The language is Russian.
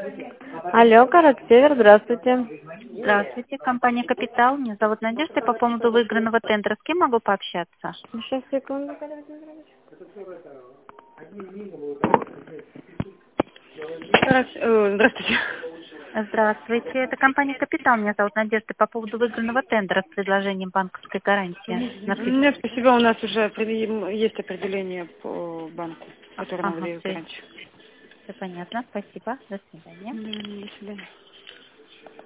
Алло, город Север, здравствуйте. Здравствуйте, компания «Капитал». Меня зовут Надежда. По поводу выигранного тендера с кем могу пообщаться? Сейчас, секунду. Здравствуйте. Здравствуйте, это компания «Капитал». Меня зовут Надежда. По поводу выигранного тендера с предложением банковской гарантии. Нет, спасибо, у нас уже есть определение по банку, который нам Ага, дает все, раньше. все понятно. Спасибо. До свидания. До свидания.